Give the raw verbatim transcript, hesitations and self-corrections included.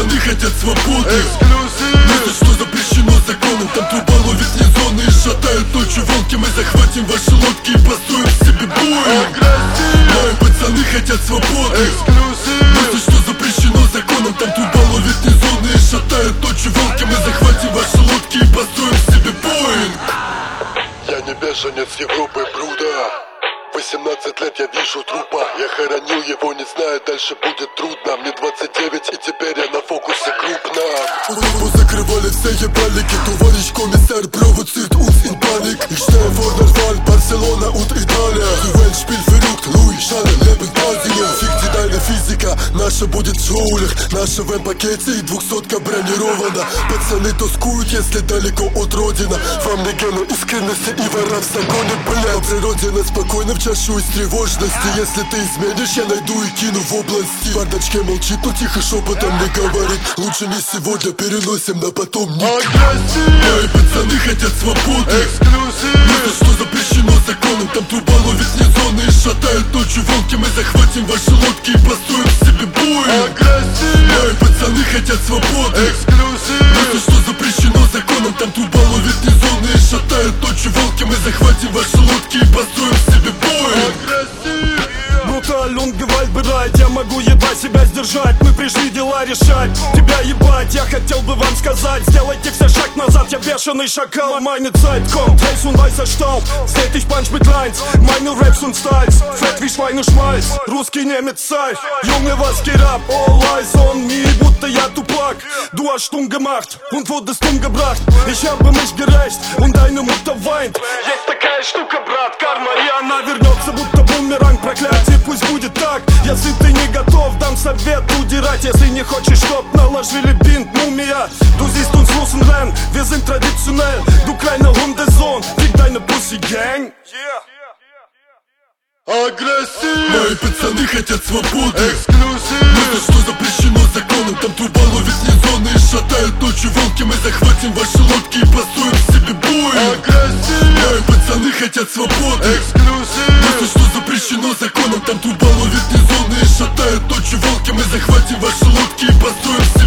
пацаны хотят свободы. Место, что запрещено законом, там труба ловит вне зоны и шатает ночью волки. Мы захватим ваши лодки и построим себе Боинг. Мои пацаны хотят свободы. Место, что запрещено законом, там труба ловит вне зоны и шатает ночью волки. Мы захватим ваши лодки и построим себе Боинг. Я не беженец Европы бруда. восемнадцать лет я вижу трупа. Я хоронил его, не знаю, дальше будет трудно. Мне двадцать девять и теперь я на фокусе крупно. Закрывали все ебалики. Товарищ комиссар провоцирует uns in Panik. Ich stehe vor der Wahl, Barcelona und Italia. Die Welt spielt verrückt, Louis Schade, Leben Basio. Фиг тебе deine физика, наша будет в шоулях. Наша в М-пакете и двухсотка бронирована. Пацаны тоскуют, если далеко от родины. Вам не гену искренности и вора в законе, блядь. По природе нас спокойно в чашу из тревожности. Если ты изменишь, я найду и кину в области. В бардачке молчит, но тихо шепотом не говорит. Лучше не сегодня, переносим на потом. Мои пацаны хотят свободы. Место, что запрещено законом, там труба ловит вне зоны и шатает ночью волки. Мы захватим ваши лодки и построим себе Боинг. Мои пацаны хотят свободы. Место, что запрещено законом, там труба ловит вне зоны и шатает ночью волки. Мы захватим ваши лодки и построим себе Боинг. Бруталь, он gewaltbereit, я могу едва себя сдержать. Мы пришли дела решать, тебя ебать. Я хотел бы вам сказать, сделайте все шаг назад. Я бешеный шакал, meine Zeit kommt. Heiß und weißer Staub, seht ich Punch mit Lines. Meine Raps und Styles, fett wie Schweineschmalz. Русский немец Zeit, Junge was geht ab? All eyes on me, будто я Tupac. Du hast stumm gemacht und wurdest umgebracht. Ich habe mich gerecht und deine Mutter weint. Есть такая штука, брат, карма, и она вернется, будто бумеранг. Проклятие, пусть будет так. Если ты не готов, дам совет удирать. Если не хочешь, чтоб наложили бинт, мумия. Du siehst uns Russen rennen, wir sind traditionell. Du kleiner Hundesohn, fick deine Pussy Gang. Мои пацаны хотят свободы. Место, что запрещено законом, там труба ловит вне зоны и шатает ночью волки. Мы захватим ваши лодки и построим себе Боинг. Мои пацаны хотят свободы. Место, что запрещено законом, там труба ловит вне зоны и шатает ночью волки. Мы захватим ваши лодки и построим себе Боинг.